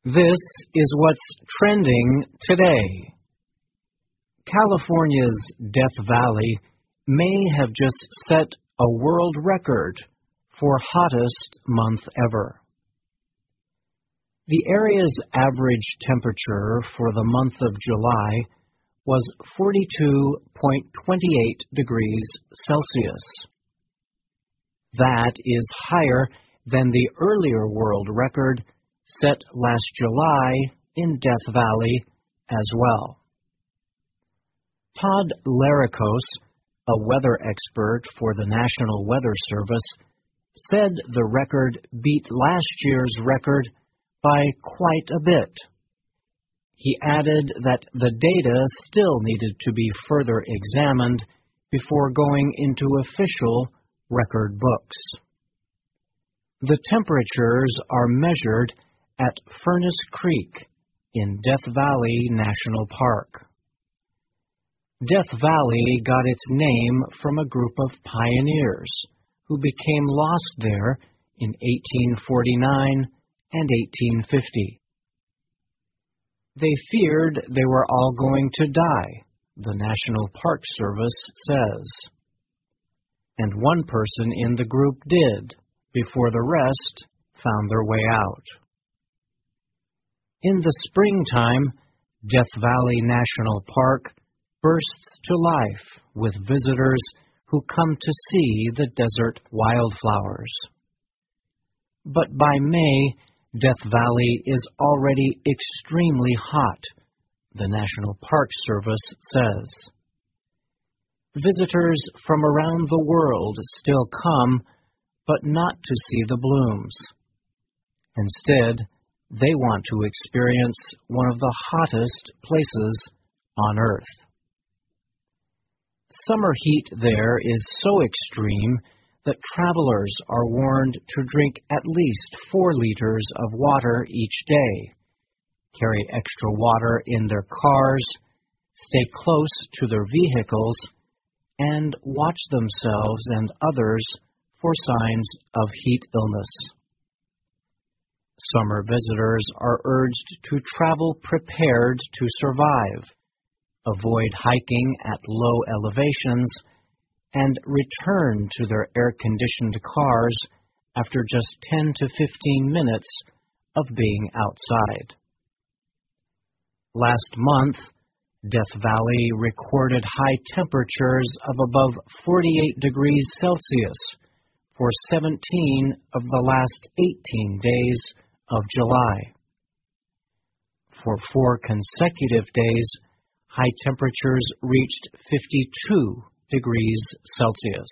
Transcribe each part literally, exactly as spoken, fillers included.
This is what's trending today. California's Death Valley may have just set a world record for hottest month ever. The area's average temperature for the month of July was forty-two point two eight degrees Celsius. That is higher than the earlier world record set last July in Death Valley as well. Todd Laricos, a weather expert for the National Weather Service, said the record beat last year's record by quite a bit. He added that the data still needed to be further examined before going into official record books. The temperatures are measured at Furnace Creek in Death Valley National Park. Death Valley got its name from a group of pioneers who became lost there in eighteen forty-nine and eighteen fifty. They feared they were all going to die, the National Park Service says. And one person in the group did, before the rest found their way out. In the springtime, Death Valley National Park bursts to life with visitors who come to see the desert wildflowers. But by May, Death Valley is already extremely hot, the National Park Service says. Visitors from around the world still come, but not to see the blooms. Instead, they want to experience one of the hottest places on Earth. Summer heat there is so extreme that travelers are warned to drink at least four liters of water each day, carry extra water in their cars, stay close to their vehicles, and watch themselves and others for signs of heat illness. Summer visitors are urged to travel prepared to survive, avoid hiking at low elevations, and return to their air-conditioned cars after just ten to fifteen minutes of being outside. Last month, Death Valley recorded high temperatures of above forty-eight degrees Celsius for seventeen of the last eighteen days of July. For four consecutive days, high temperatures reached fifty-two degrees Celsius.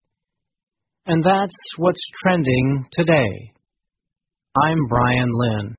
And that's what's trending today. I'm Brian Lynn.